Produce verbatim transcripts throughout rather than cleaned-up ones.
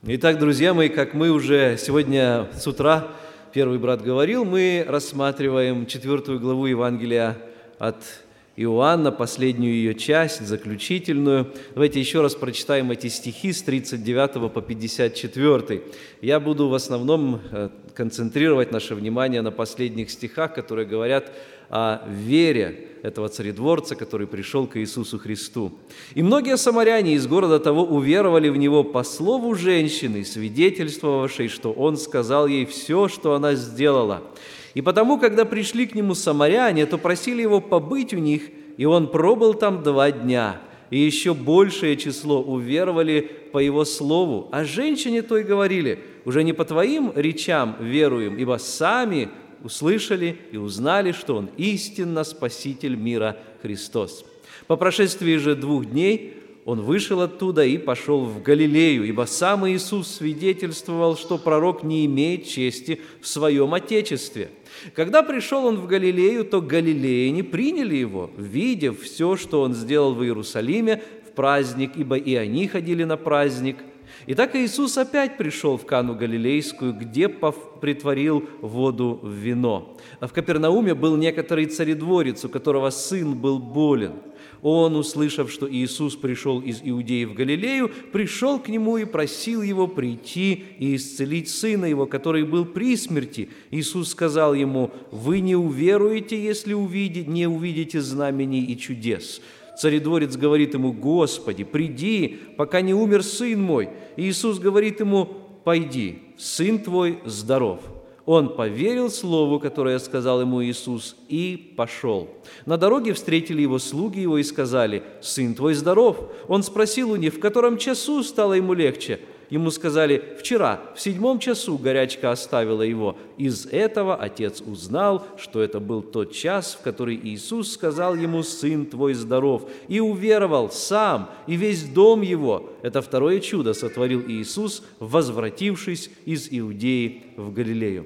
Итак, друзья мои, как мы уже сегодня с утра, первый брат говорил, мы рассматриваем четвертую главу Евангелия от Иоанна, последнюю ее часть, заключительную. Давайте еще раз прочитаем эти стихи с тридцать девятого по пятьдесят четвёртый. Я буду в основном концентрировать наше внимание на последних стихах, которые говорят о вере этого царедворца, который пришел к Иисусу Христу. «И многие самаряне из города того уверовали в Него по слову женщины, свидетельствовавшей, что Он сказал ей все, что она сделала. И потому, когда пришли к Нему самаряне, то просили Его побыть у них, и Он пробыл там два дня. И еще большее число уверовали по Его слову. А женщине той говорили: уже не по Твоим речам веруем, ибо сами услышали и узнали, что Он истинно Спаситель мира Христос. По прошествии же двух дней Он вышел оттуда и пошел в Галилею, ибо сам Иисус свидетельствовал, что пророк не имеет чести в своем Отечестве. Когда пришел Он в Галилею, то галилеяне приняли Его, видев все, что Он сделал в Иерусалиме в праздник, ибо и они ходили на праздник. Итак, Иисус опять пришел в Кану Галилейскую, где притворил воду в вино. А в Капернауме был некоторый царедворец, у которого сын был болен. Он, услышав, что Иисус пришел из Иудеи в Галилею, пришел к Нему и просил Его прийти и исцелить сына Его, который был при смерти. Иисус сказал ему: «Вы не уверуете, если увидите, не увидите знамений и чудес». Царедворец говорит ему: «Господи, приди, пока не умер сын мой». И Иисус говорит ему: «Пойди, сын твой здоров». Он поверил слову, которое сказал ему Иисус, и пошел. На дороге встретили его слуги его и сказали: «Сын твой здоров». Он спросил у них, в котором часу стало ему легче. Ему сказали: «Вчера, в седьмом часу горячка оставила его». Из этого отец узнал, что это был тот час, в который Иисус сказал ему: «Сын твой здоров», и уверовал сам и весь дом его. Это второе чудо сотворил Иисус, возвратившись из Иудеи в Галилею.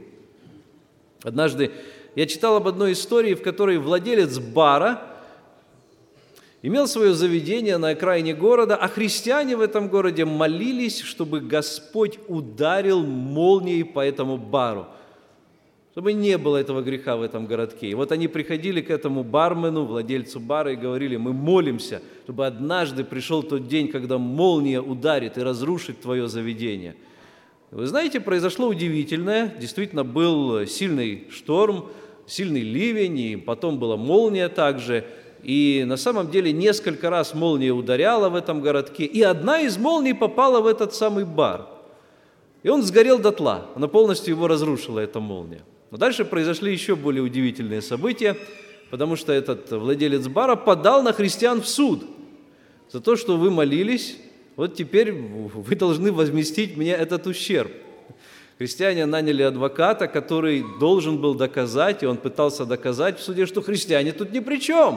Однажды я читал об одной истории, в которой владелец бара имел свое заведение на окраине города, а христиане в этом городе молились, чтобы Господь ударил молнией по этому бару, чтобы не было этого греха в этом городке. И вот они приходили к этому бармену, владельцу бара, и говорили: «Мы молимся, чтобы однажды пришел тот день, когда молния ударит и разрушит твое заведение». Вы знаете, произошло удивительное. Действительно, был сильный шторм, сильный ливень, и потом была молния также. И на самом деле несколько раз молния ударяла в этом городке, и одна из молний попала в этот самый бар. И он сгорел дотла, она полностью его разрушила, эта молния. Но дальше произошли еще более удивительные события, потому что этот владелец бара подал на христиан в суд за то, что вы молились, вот теперь вы должны возместить мне этот ущерб. Христиане наняли адвоката, который должен был доказать, и он пытался доказать в суде, что христиане тут ни при чем.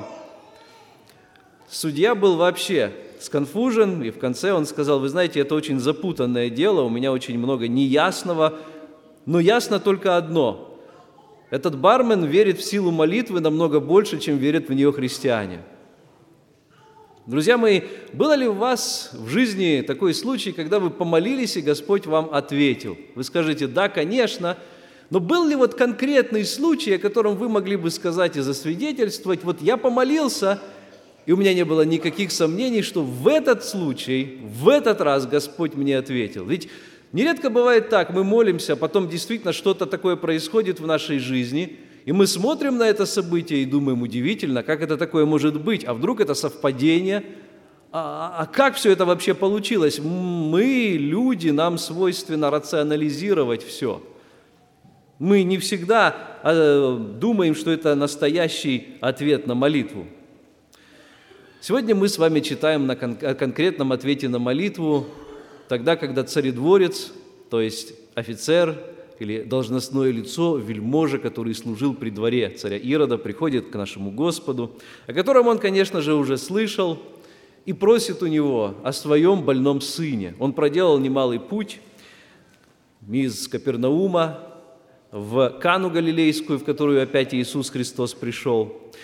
Судья был вообще сконфужен, и в конце он сказал: «Вы знаете, это очень запутанное дело, у меня очень много неясного, но ясно только одно. Этот бармен верит в силу молитвы намного больше, чем верят в нее христиане». Друзья мои, было ли у вас в жизни такой случай, когда вы помолились, и Господь вам ответил? Вы скажете: «Да, конечно». Но был ли вот конкретный случай, о котором вы могли бы сказать и засвидетельствовать: «Вот я помолился, и у меня не было никаких сомнений, что в этот случай, в этот раз Господь мне ответил». Ведь нередко бывает так: мы молимся, а потом действительно что-то такое происходит в нашей жизни, и мы смотрим на это событие и думаем: удивительно, как это такое может быть, а вдруг это совпадение, а, а как все это вообще получилось? Мы, люди, нам свойственно рационализировать все. Мы не всегда а, думаем, что это настоящий ответ на молитву. Сегодня мы с вами читаем на кон- о конкретном ответе на молитву, тогда, когда царедворец, то есть офицер или должностное лицо, вельможа, который служил при дворе царя Ирода, приходит к нашему Господу, о котором он, конечно же, уже слышал, и просит у него о своем больном сыне. Он проделал немалый путь из Капернаума в Кану Галилейскую, в которую опять Иисус Христос пришел.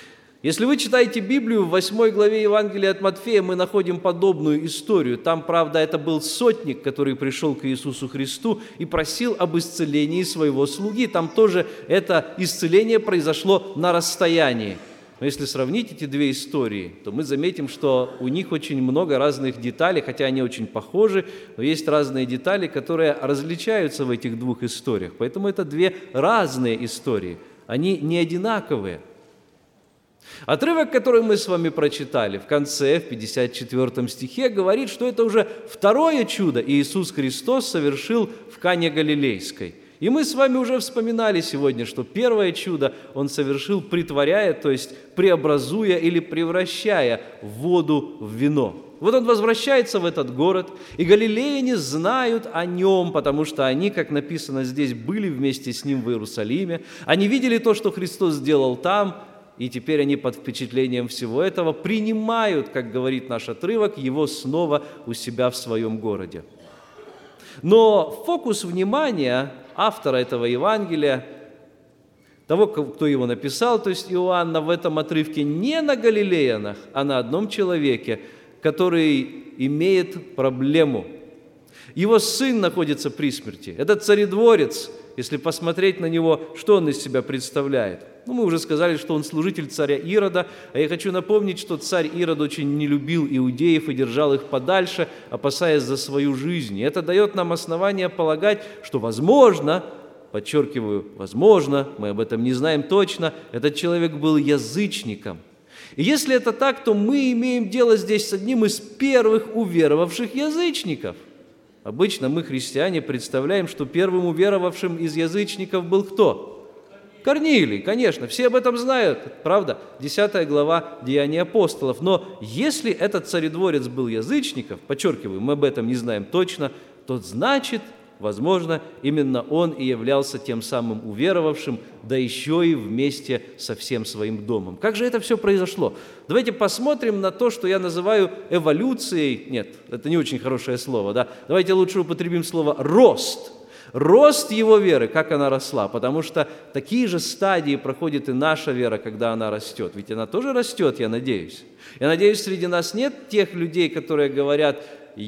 Если вы читаете Библию, в восьмой главе Евангелия от Матфея мы находим подобную историю. Там, правда, это был сотник, который пришел к Иисусу Христу и просил об исцелении своего слуги. Там тоже это исцеление произошло на расстоянии. Но если сравнить эти две истории, то мы заметим, что у них очень много разных деталей, хотя они очень похожи, но есть разные детали, которые различаются в этих двух историях. Поэтому это две разные истории, они не одинаковые. Отрывок, который мы с вами прочитали в конце, в пятьдесят четвёртом стихе, говорит, что это уже второе чудо Иисус Христос совершил в Кане Галилейской. И мы с вами уже вспоминали сегодня, что первое чудо Он совершил, притворяя, то есть преобразуя или превращая воду в вино. Вот Он возвращается в этот город, и галилеяне знают о Нем, потому что они, как написано здесь, были вместе с Ним в Иерусалиме. Они видели то, что Христос сделал там, и теперь они под впечатлением всего этого принимают, как говорит наш отрывок, Его снова у себя в своем городе. Но фокус внимания автора этого Евангелия, того, кто его написал, то есть Иоанна, в этом отрывке не на галилеянах, а на одном человеке, который имеет проблему. Его сын находится при смерти. Этот царедворец, если посмотреть на него, что он из себя представляет? Ну, мы уже сказали, что он служитель царя Ирода, а я хочу напомнить, что царь Ирод очень не любил иудеев и держал их подальше, опасаясь за свою жизнь. И это дает нам основание полагать, что, возможно, подчеркиваю, возможно, мы об этом не знаем точно, этот человек был язычником. И если это так, то мы имеем дело здесь с одним из первых уверовавших язычников. Обычно мы, христиане, представляем, что первым уверовавшим из язычников был кто? Корнилий, конечно, все об этом знают, правда? десятая глава Деяний апостолов. Но если этот царедворец был язычников, подчеркиваю, мы об этом не знаем точно, то значит, возможно, именно он и являлся тем самым уверовавшим, да еще и вместе со всем своим домом. Как же это все произошло? Давайте посмотрим на то, что я называю эволюцией. Нет, это не очень хорошее слово, да? Давайте лучше употребим слово «рост». Рост его веры, как она росла, потому что такие же стадии проходит и наша вера, когда она растет. Ведь она тоже растет, я надеюсь. Я надеюсь, среди нас нет тех людей, которые говорят: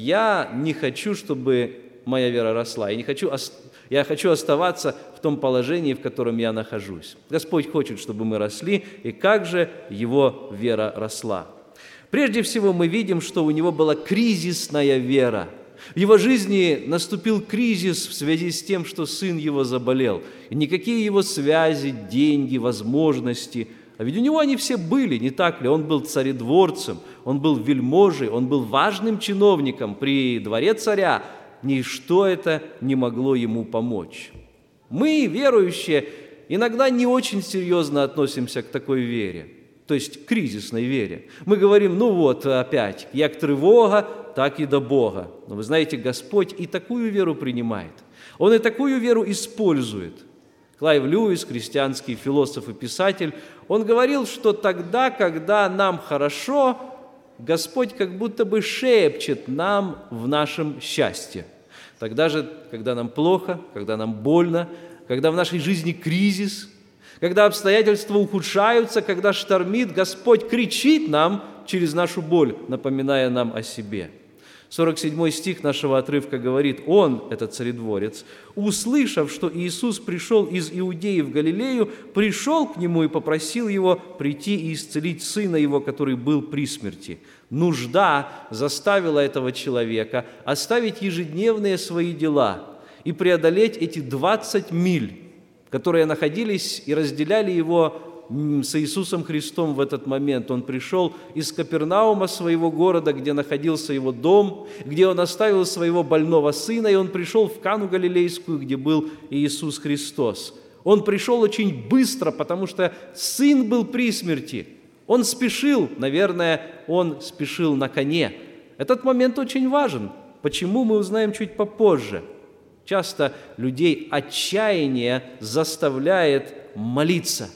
я не хочу, чтобы моя вера росла, я, не хочу, я хочу оставаться в том положении, в котором я нахожусь. Господь хочет, чтобы мы росли, и как же его вера росла? Прежде всего мы видим, что у него была кризисная вера. В его жизни наступил кризис в связи с тем, что сын его заболел. И никакие его связи, деньги, возможности, а ведь у него они все были, не так ли? Он был царедворцем, он был вельможей, он был важным чиновником при дворе царя. Ничто это не могло ему помочь. Мы, верующие, иногда не очень серьезно относимся к такой вере, то есть к кризисной вере. Мы говорим: ну вот опять, як тревога, так и до Бога. Но вы знаете, Господь и такую веру принимает. Он и такую веру использует. Клайв Льюис, христианский философ и писатель, он говорил, что тогда, когда нам хорошо, Господь как будто бы шепчет нам в нашем счастье. Тогда же, когда нам плохо, когда нам больно, когда в нашей жизни кризис, когда обстоятельства ухудшаются, когда штормит, Господь кричит нам через нашу боль, напоминая нам о себе. сорок седьмой стих нашего отрывка говорит: «Он, этот царедворец, услышав, что Иисус пришел из Иудеи в Галилею, пришел к Нему и попросил Его прийти и исцелить сына Его, который был при смерти». Нужда заставила этого человека оставить ежедневные свои дела и преодолеть эти двадцать миль, которые находились и разделяли его с Иисусом Христом в этот момент. Он пришел из Капернаума, своего города, где находился его дом, где он оставил своего больного сына, и он пришел в Кану Галилейскую, где был Иисус Христос. Он пришел очень быстро, потому что сын был при смерти. Он спешил, наверное, он спешил на коне. Этот момент очень важен. Почему, мы узнаем чуть попозже. Часто людей отчаяние заставляет молиться.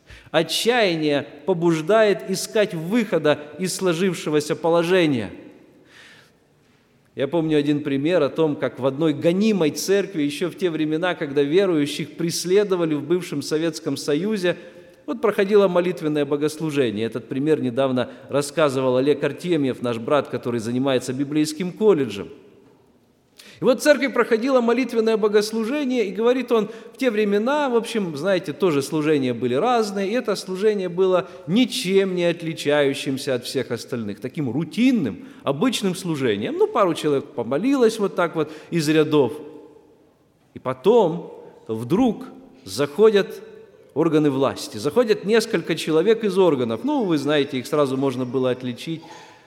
Отчаяние побуждает искать выхода из сложившегося положения. Я помню один пример о том, как в одной гонимой церкви еще в те времена, когда верующих преследовали в бывшем Советском Союзе, Вот проходило молитвенное богослужение. Этот пример недавно рассказывал Олег Артемьев, наш брат, который занимается библейским колледжем. И вот в церкви проходило молитвенное богослужение, и говорит он, в те времена, в общем, знаете, тоже служения были разные, и это служение было ничем не отличающимся от всех остальных, таким рутинным, обычным служением. Ну, пару человек помолилось вот так вот из рядов. И потом вдруг заходят органы власти, заходят несколько человек из органов, ну, вы знаете, их сразу можно было отличить,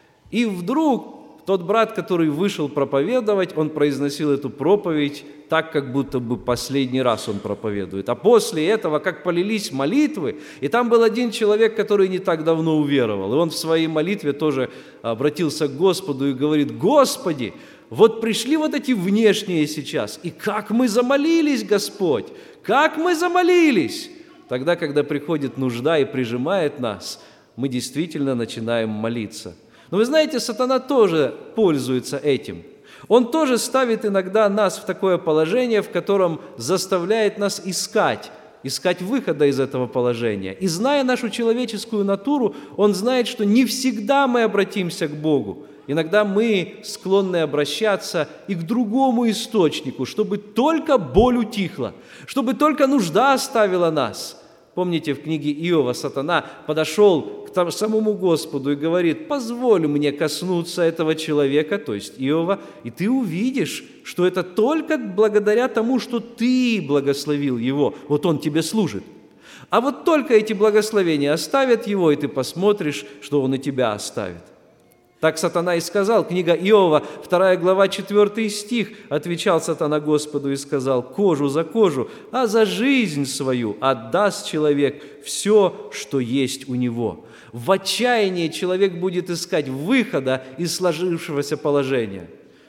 и вдруг тот брат, который вышел проповедовать, он произносил эту проповедь так, как будто бы последний раз он проповедует. А после этого, как полились молитвы, и там был один человек, который не так давно уверовал, и он в своей молитве тоже обратился к Господу и говорит: «Господи, вот пришли вот эти внешние сейчас, и как мы замолились, Господь, как мы замолились!» Тогда, когда приходит нужда и прижимает нас, мы действительно начинаем молиться. Но вы знаете, сатана тоже пользуется этим. Он тоже ставит иногда нас в такое положение, в котором заставляет нас искать, искать выхода из этого положения. И зная нашу человеческую натуру, он знает, что не всегда мы обратимся к Богу. Иногда мы склонны обращаться и к другому источнику, чтобы только боль утихла, чтобы только нужда оставила нас. Помните, в книге Иова сатана подошел к самому Господу и говорит: «Позволь мне коснуться этого человека», то есть Иова, «и ты увидишь, что это только благодаря тому, что ты благословил его, вот он тебе служит. А вот только эти благословения оставят его, и ты посмотришь, что он и тебя оставит». Так сатана и сказал, книга Иова, вторая глава, четвёртый стих, отвечал сатана Господу и сказал: «Кожу за кожу, а за жизнь свою отдаст человек все, что есть у него». В отчаянии человек будет искать выхода из сложившегося положения.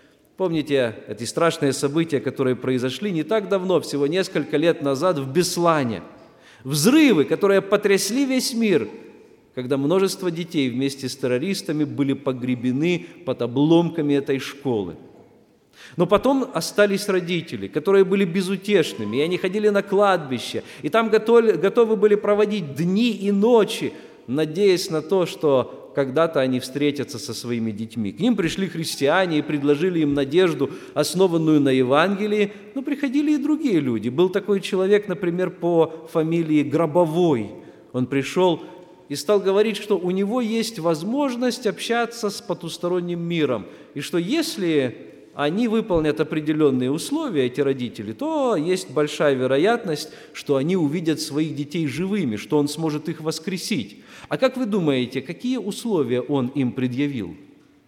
Помните эти страшные события, которые произошли не так давно, всего несколько лет назад в Беслане? Взрывы, которые потрясли весь мир, когда множество детей вместе с террористами были погребены под обломками этой школы. Но потом остались родители, которые были безутешными, и они ходили на кладбище, и там готовы, готовы были проводить дни и ночи, надеясь на то, что когда-то они встретятся со своими детьми. К ним пришли христиане и предложили им надежду, основанную на Евангелии, но приходили и другие люди. Был такой человек, например, по фамилии Гробовой. Он пришел и стал говорить, что у него есть возможность общаться с потусторонним миром, и что если они выполнят определенные условия, эти родители, то есть большая вероятность, что они увидят своих детей живыми, что он сможет их воскресить. А как вы думаете, какие условия он им предъявил?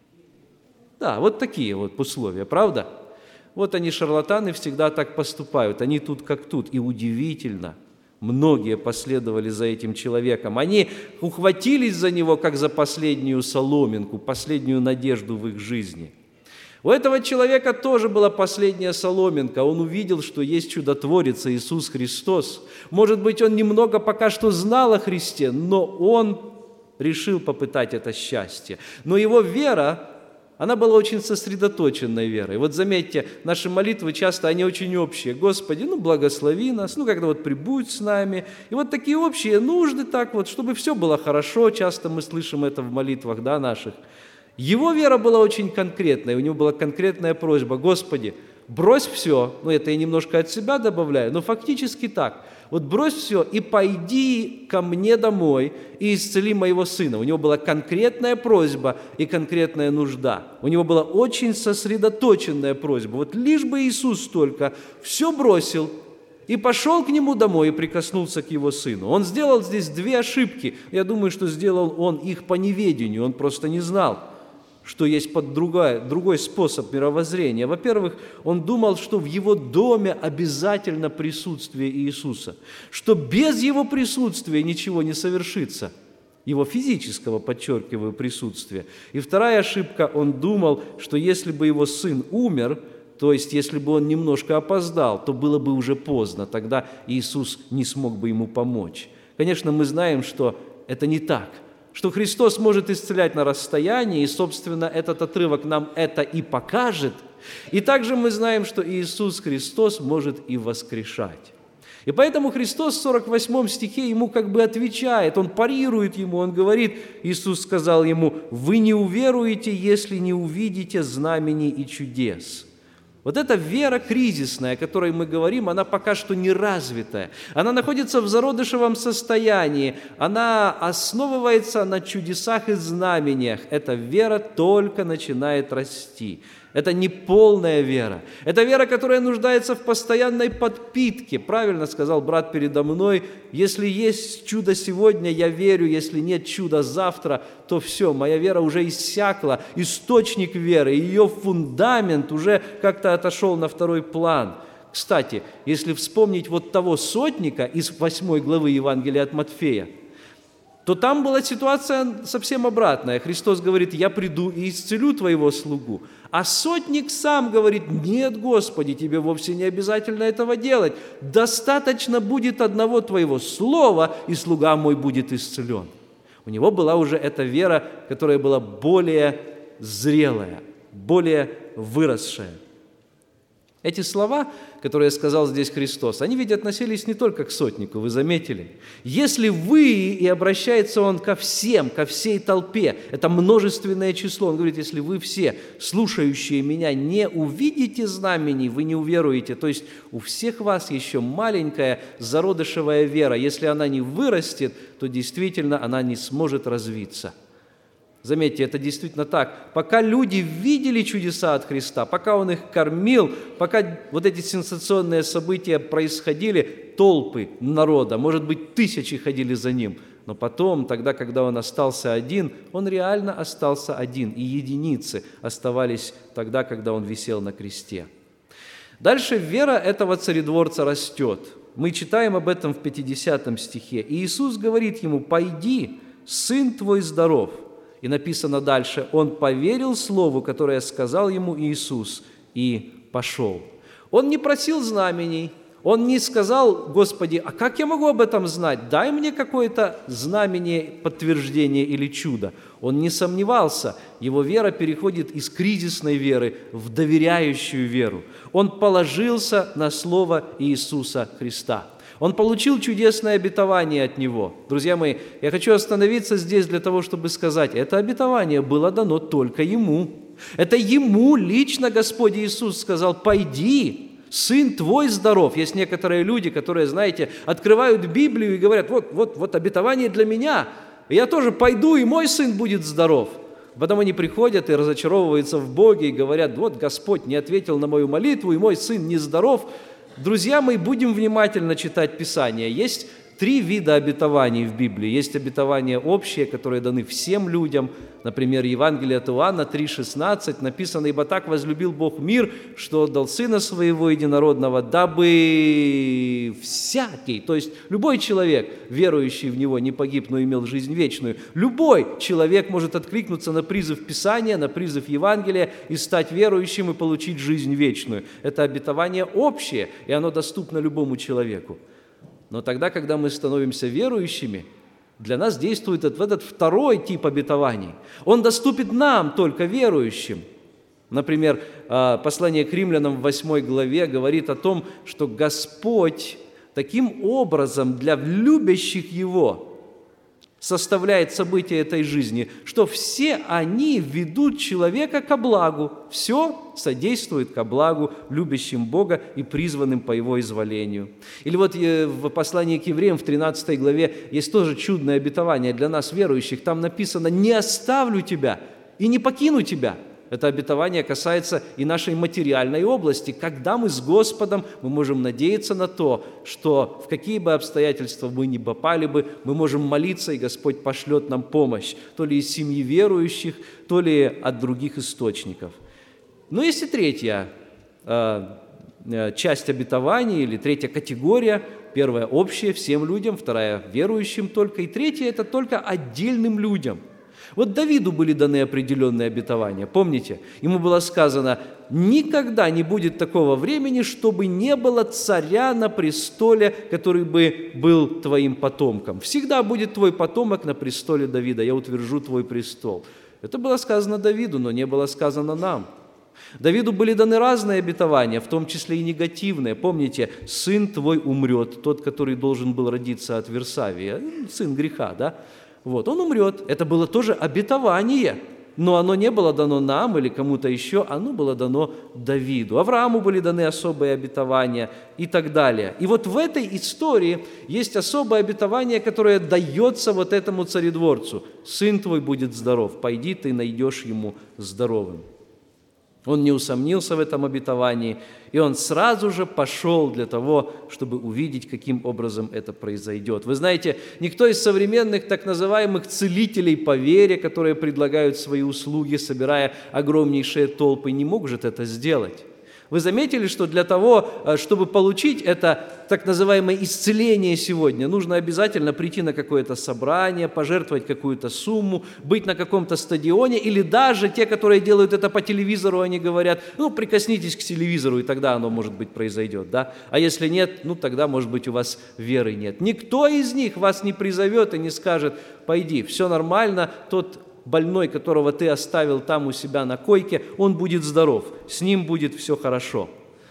Да, вот такие вот условия, правда? Вот они, шарлатаны, всегда так поступают, они тут как тут, и удивительно. Многие последовали за этим человеком. Они ухватились за него, как за последнюю соломинку, последнюю надежду в их жизни. У этого человека тоже была последняя соломинка. Он увидел, что есть чудотворец Иисус Христос. Может быть, он немного пока что знал о Христе, но он решил попытать это счастье. Но его вера, она была очень сосредоточенной верой. Вот заметьте, наши молитвы часто, они очень общие. Господи, ну благослови нас, ну как-то вот прибудь с нами. И вот такие общие нужды так вот, чтобы все было хорошо. Часто мы слышим это в молитвах, да, наших. Его вера была очень конкретная, у него была конкретная просьба: Господи, брось все, ну это я немножко от себя добавляю, но фактически так. Вот брось все и пойди ко мне домой и исцели моего сына. У него была конкретная просьба и конкретная нужда. У него была очень сосредоточенная просьба. Вот лишь бы Иисус только все бросил и пошел к нему домой и прикоснулся к его сыну. Он сделал здесь две ошибки. Я думаю, что сделал он их по неведению, он просто не знал, что есть под другой, другой способ мировоззрения. Во-первых, он думал, что в его доме обязательно присутствие Иисуса, что без его присутствия ничего не совершится, его физического, подчеркиваю, присутствия. И вторая ошибка, он думал, что если бы его сын умер, то есть если бы он немножко опоздал, то было бы уже поздно, тогда Иисус не смог бы ему помочь. Конечно, мы знаем, что это не так, что Христос может исцелять на расстоянии, и, собственно, этот отрывок нам это и покажет. И также мы знаем, что Иисус Христос может и воскрешать. И поэтому Христос в сорок восьмом стихе ему как бы отвечает, он парирует ему, он говорит, Иисус сказал ему: «Вы не уверуете, если не увидите знамений и чудес». Вот эта вера кризисная, о которой мы говорим, она пока что не развитая. Она находится в зародышевом состоянии, она основывается на чудесах и знамениях. Эта вера только начинает расти. Это не полная вера. Это вера, которая нуждается в постоянной подпитке. Правильно сказал брат передо мной: если есть чудо сегодня, я верю, если нет чуда завтра, то все, моя вера уже иссякла. Источник веры, ее фундамент уже как-то отошел на второй план. Кстати, если вспомнить вот того сотника из восьмой главы Евангелия от Матфея, то там была ситуация совсем обратная. Христос говорит: «Я приду и исцелю твоего слугу». А сотник сам говорит: «Нет, Господи, тебе вовсе не обязательно этого делать. Достаточно будет одного твоего слова, и слуга мой будет исцелен». У него была уже эта вера, которая была более зрелая, более выросшая. Эти слова, которые сказал здесь Христос, они ведь относились не только к сотнику, вы заметили. «Если вы», и обращается он ко всем, ко всей толпе, это множественное число, он говорит: «Если вы все, слушающие меня, не увидите знамений, вы не уверуете». То есть у всех вас еще маленькая зародышевая вера, если она не вырастет, то действительно она не сможет развиться. Заметьте, это действительно так. Пока люди видели чудеса от Христа, пока Он их кормил, пока вот эти сенсационные события происходили, толпы народа, может быть, тысячи ходили за Ним. Но потом, тогда, когда Он остался один, Он реально остался один, и единицы оставались тогда, когда Он висел на кресте. Дальше вера этого царедворца растет. Мы читаем об этом в пятидесятом стихе. И Иисус говорит ему: «Пойди, сын твой здоров». И написано дальше: «Он поверил слову, которое сказал ему Иисус, и пошел». Он не просил знамений, он не сказал: «Господи, а как я могу об этом знать? Дай мне какое-то знамение, подтверждение или чудо». Он не сомневался, его вера переходит из кризисной веры в доверяющую веру. Он положился на слово Иисуса Христа. Он получил чудесное обетование от Него. Друзья мои, я хочу остановиться здесь для того, чтобы сказать, это обетование было дано только Ему. Это Ему лично Господь Иисус сказал: «Пойди, сын твой здоров». Есть некоторые люди, которые, знаете, открывают Библию и говорят: вот, вот, вот обетование для меня, я тоже пойду, и мой сын будет здоров. Потом они приходят и разочаровываются в Боге и говорят: вот Господь не ответил на мою молитву, и мой сын нездоров. Друзья мои, будем внимательно читать Писание. Есть три вида обетований в Библии. Есть обетования общие, которые даны всем людям. Например, Евангелие от Иоанна три шестнадцать написано: «Ибо так возлюбил Бог мир, что отдал Сына Своего Единородного, дабы всякий», то есть любой человек, верующий в Него, не погиб, но имел жизнь вечную. Любой человек может откликнуться на призыв Писания, на призыв Евангелия и стать верующим и получить жизнь вечную. Это обетование общее, и оно доступно любому человеку. Но тогда, когда мы становимся верующими, для нас действует этот второй тип обетований. Он доступен нам, только верующим. Например, послание к римлянам в восьмой главе говорит о том, что Господь таким образом для любящих Его составляет события этой жизни, что все они ведут человека ко благу. Все содействует ко благу любящим Бога и призванным по Его изволению. Или вот в послании к евреям в тринадцатой главе есть тоже чудное обетование для нас, верующих. Там написано: «Не оставлю тебя и не покину тебя». Это обетование касается и нашей материальной области. Когда мы с Господом, мы можем надеяться на то, что в какие бы обстоятельства мы ни попали бы, мы можем молиться, и Господь пошлет нам помощь, то ли из семьи верующих, то ли от других источников. Но есть и третья э, часть обетований, или третья категория. Первая – общая всем людям, вторая – верующим только, и третья – это только отдельным людям. Вот Давиду были даны определенные обетования, помните? Ему было сказано: «Никогда не будет такого времени, чтобы не было царя на престоле, который бы был твоим потомком. Всегда будет твой потомок на престоле Давида, я утвержу твой престол». Это было сказано Давиду, но не было сказано нам. Давиду были даны разные обетования, в том числе и негативные. Помните, сын твой умрет, тот, который должен был родиться от Версавия, сын греха, да? Вот, он умрет. Это было тоже обетование, но оно не было дано нам или кому-то еще, оно было дано Давиду. Аврааму были даны особые обетования и так далее. И вот в этой истории есть особое обетование, которое дается вот этому царедворцу. «Сын твой будет здоров, пойди, ты найдешь ему здоровым». Он не усомнился в этом обетовании, и он сразу же пошел для того, чтобы увидеть, каким образом это произойдет. Вы знаете, никто из современных так называемых целителей по вере, которые предлагают свои услуги, собирая огромнейшие толпы, не может это сделать. Вы заметили, что для того, чтобы получить это так называемое исцеление сегодня, нужно обязательно прийти на какое-то собрание, пожертвовать какую-то сумму, быть на каком-то стадионе, или даже те, которые делают это по телевизору, они говорят, ну, прикоснитесь к телевизору, и тогда оно, может быть, произойдет, да? А если нет, ну, тогда, может быть, у вас веры нет. Никто из них вас не призовет и не скажет, пойди, все нормально, тот больной, которого ты оставил там у себя на койке, он будет здоров, с ним будет все хорошо.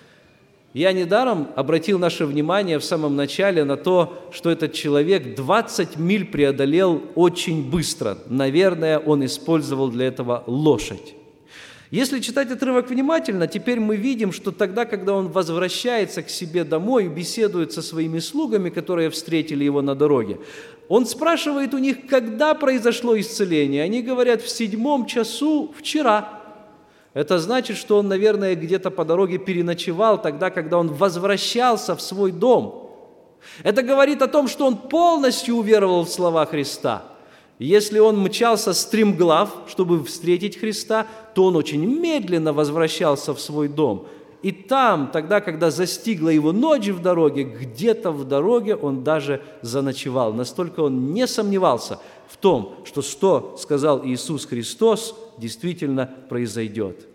Я недаром обратил наше внимание в самом начале на то, что этот человек двадцать миль преодолел очень быстро. Наверное, он использовал для этого лошадь. Если читать отрывок внимательно, теперь мы видим, что тогда, когда он возвращается к себе домой и беседует со своими слугами, которые встретили его на дороге, он спрашивает у них, когда произошло исцеление. Они говорят, в седьмом часу вчера. Это значит, что он, наверное, где-то по дороге переночевал тогда, когда он возвращался в свой дом. Это говорит о том, что он полностью уверовал в слова Христа. Если он мчался стремглав, чтобы встретить Христа, то он очень медленно возвращался в свой дом. И там, тогда, когда застигла его ночь в дороге, где-то в дороге он даже заночевал. Настолько он не сомневался в том, что что сказал Иисус Христос, действительно произойдет.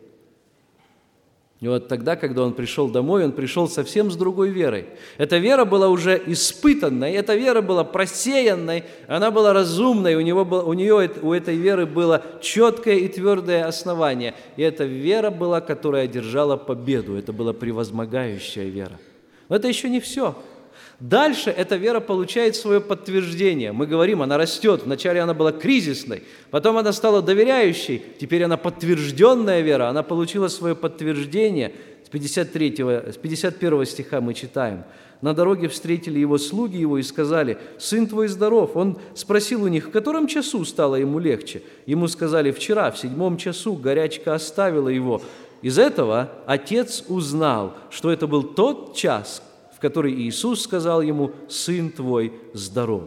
И вот тогда, когда он пришел домой, он пришел совсем с другой верой. Эта вера была уже испытанной, эта вера была просеянной, она была разумной, у, него было, у нее, у этой веры было четкое и твердое основание. И эта вера была, которая одержала победу, это была превозмогающая вера. Но это еще не все. Дальше эта вера получает свое подтверждение. Мы говорим, она растет. Вначале она была кризисной, потом она стала доверяющей, теперь она подтвержденная вера, она получила свое подтверждение. С пятьдесят третьего, с пятьдесят первого стиха мы читаем. На дороге встретили его слуги его и сказали, «Сын твой здоров». Он спросил у них, в котором часу стало ему легче. Ему сказали, «Вчера, в седьмом часу, горячка оставила его». Из этого отец узнал, что это был тот час, в который Иисус сказал ему, «Сын твой здоров».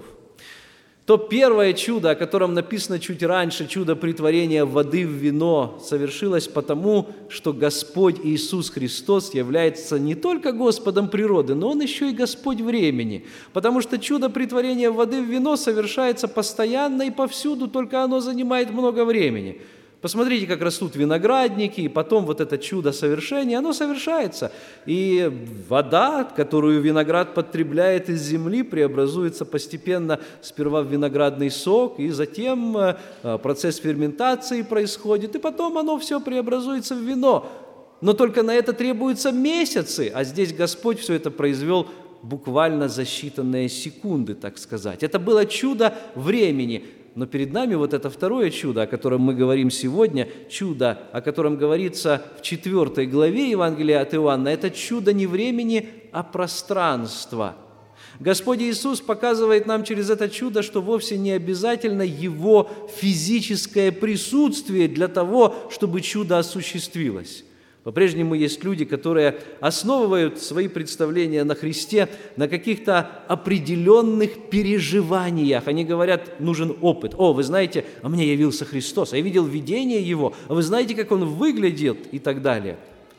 То первое чудо, о котором написано чуть раньше, чудо претворения воды в вино, совершилось потому, что Господь Иисус Христос является не только Господом природы, но Он еще и Господь времени. Потому что чудо претворения воды в вино совершается постоянно и повсюду, только оно занимает много времени. Посмотрите, как растут виноградники, и потом вот это чудо совершения, оно совершается. И вода, которую виноград потребляет из земли, преобразуется постепенно сперва в виноградный сок, и затем процесс ферментации происходит, и потом оно все преобразуется в вино. Но только на это требуются месяцы, а здесь Господь все это произвел буквально за считанные секунды, так сказать. Это было чудо времени. Но перед нами вот это второе чудо, о котором мы говорим сегодня, чудо, о котором говорится в четвертой главе Евангелия от Иоанна, это чудо не времени, а пространства. Господь Иисус показывает нам через это чудо, что вовсе не обязательно Его физическое присутствие для того, чтобы чудо осуществилось. По-прежнему есть люди, которые основывают свои представления на Христе на каких-то определенных переживаниях. Они говорят, нужен опыт. О, вы знаете, а мне явился Христос, а я видел видение Его, а вы знаете, как Он выглядит и так далее.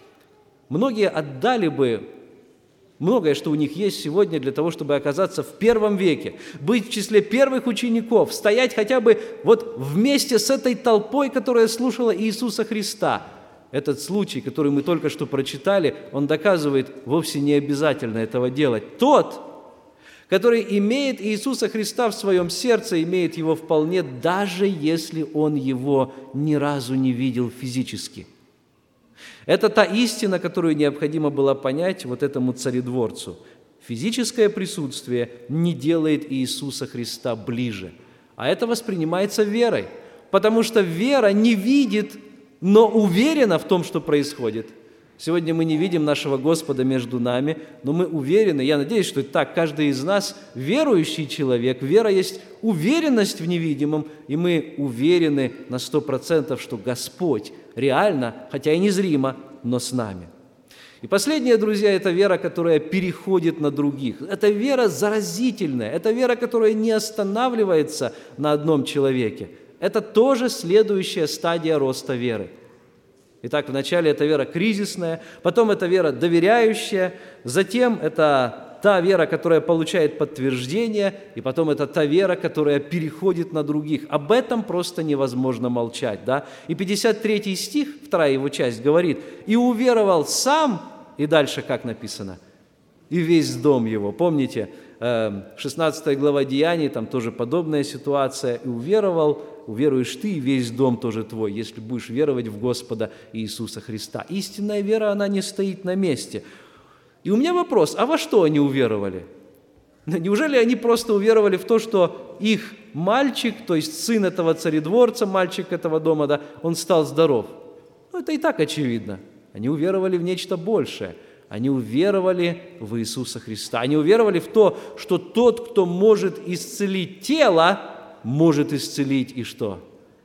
Многие отдали бы многое, что у них есть сегодня для того, чтобы оказаться в первом веке, быть в числе первых учеников, стоять хотя бы вот вместе с этой толпой, которая слушала Иисуса Христа. Этот случай, который мы только что прочитали, он доказывает, вовсе не обязательно этого делать. Тот, который имеет Иисуса Христа в своем сердце, имеет Его вполне, даже если он Его ни разу не видел физически. Это та истина, которую необходимо было понять вот этому царедворцу. Физическое присутствие не делает Иисуса Христа ближе, а это воспринимается верой, потому что вера не видит, но уверена в том, что происходит. Сегодня мы не видим нашего Господа между нами, но мы уверены, я надеюсь, что это так, каждый из нас верующий человек, вера есть уверенность в невидимом, и мы уверены на сто процентов, что Господь реально, хотя и незримо, но с нами. И последнее, друзья, это вера, которая переходит на других. Это вера заразительная, это вера, которая не останавливается на одном человеке. Это тоже следующая стадия роста веры. Итак, вначале это вера кризисная, потом это вера доверяющая, затем это та вера, которая получает подтверждение, и потом это та вера, которая переходит на других. Об этом просто невозможно молчать. Да? И пятьдесят третий стих, вторая его часть, говорит: «И уверовал сам», и дальше как написано, «и весь дом его». Помните, шестнадцатая глава Деяний, там тоже подобная ситуация. «И уверовал, уверуешь ты, и весь дом тоже твой, если будешь веровать в Господа Иисуса Христа». Истинная вера, она не стоит на месте. И у меня вопрос, а во что они уверовали? Неужели они просто уверовали в то, что их мальчик, то есть сын этого царедворца, мальчик этого дома, да, он стал здоров? Ну, это и так очевидно. Они уверовали в нечто большее. Они уверовали в Иисуса Христа. Они уверовали в то, что тот, кто может исцелить тело, может исцелить и что?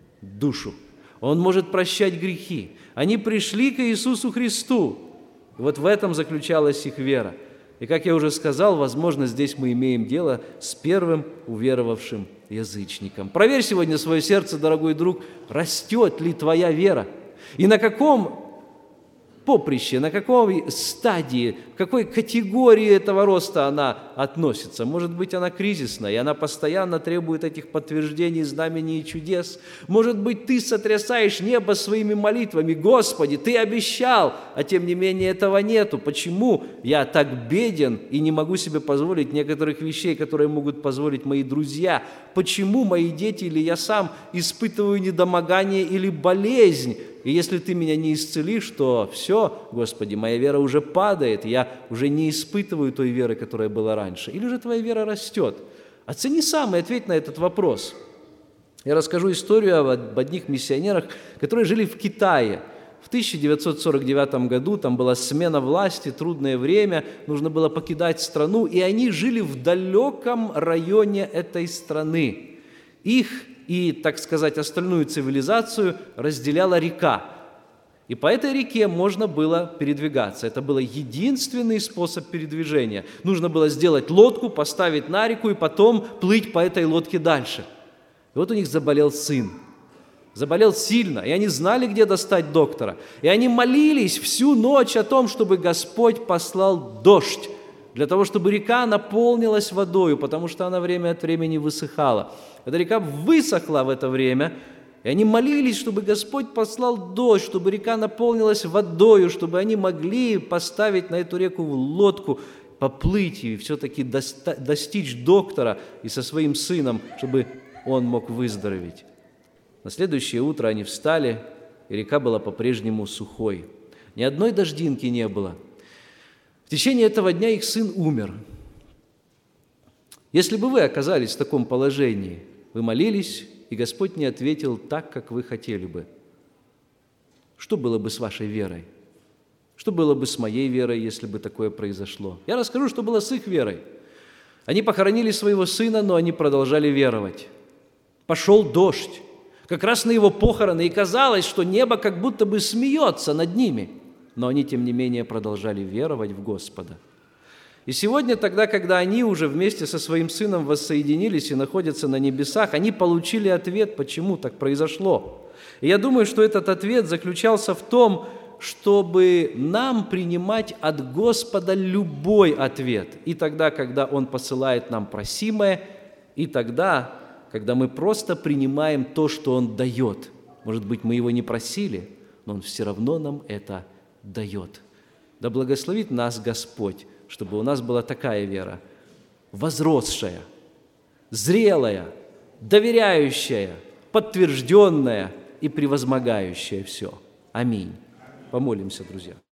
Душу. Он может прощать грехи. Они пришли к Иисусу Христу. И вот в этом заключалась их вера. И, как я уже сказал, возможно, здесь мы имеем дело с первым уверовавшим язычником. Проверь сегодня свое сердце, дорогой друг, растет ли твоя вера? И на каком поприще, на какой стадии, в какой категории этого роста она относится. Может быть, она кризисная, и она постоянно требует этих подтверждений, знамений и чудес. Может быть, ты сотрясаешь небо своими молитвами: «Господи, Ты обещал», а тем не менее этого нету. Почему я так беден и не могу себе позволить некоторых вещей, которые могут позволить мои друзья? Почему мои дети или я сам испытываю недомогание или болезнь? И если Ты меня не исцелишь, то все, Господи, моя вера уже падает, я уже не испытываю той веры, которая была раньше. Или же твоя вера растет? Оцени сам и ответь на этот вопрос. Я расскажу историю об одних миссионерах, которые жили в Китае. В тысяча девятьсот сорок девятом году там была смена власти, трудное время, нужно было покидать страну, и они жили в далеком районе этой страны. Их и, так сказать, остальную цивилизацию разделяла река. И по этой реке можно было передвигаться. Это был единственный способ передвижения. Нужно было сделать лодку, поставить на реку и потом плыть по этой лодке дальше. И вот у них заболел сын. Заболел сильно, и они знали, где достать доктора. И они молились всю ночь о том, чтобы Господь послал дождь, для того, чтобы река наполнилась водою, потому что она время от времени высыхала. Эта река высохла в это время, и они молились, чтобы Господь послал дождь, чтобы река наполнилась водою, чтобы они могли поставить на эту реку лодку, поплыть и все-таки достичь доктора и со своим сыном, чтобы он мог выздороветь. На следующее утро они встали, и река была по-прежнему сухой. Ни одной дождинки не было. В течение этого дня их сын умер. Если бы вы оказались в таком положении, вы молились, и Господь не ответил так, как вы хотели бы, что было бы с вашей верой? Что было бы с моей верой, если бы такое произошло? Я расскажу, что было с их верой. Они похоронили своего сына, но они продолжали веровать. Пошел дождь, как раз на его похороны, и казалось, что небо как будто бы смеется над ними. Но они, тем не менее, продолжали веровать в Господа. И сегодня, тогда, когда они уже вместе со своим сыном воссоединились и находятся на небесах, они получили ответ, почему так произошло. И я думаю, что этот ответ заключался в том, чтобы нам принимать от Господа любой ответ. И тогда, когда Он посылает нам просимое, и тогда, когда мы просто принимаем то, что Он дает. Может быть, мы Его не просили, но Он все равно нам это дает. Да благословит нас Господь, чтобы у нас была такая вера, возросшая, зрелая, доверяющая, подтвержденная и превозмогающая все. Аминь. Помолимся, друзья.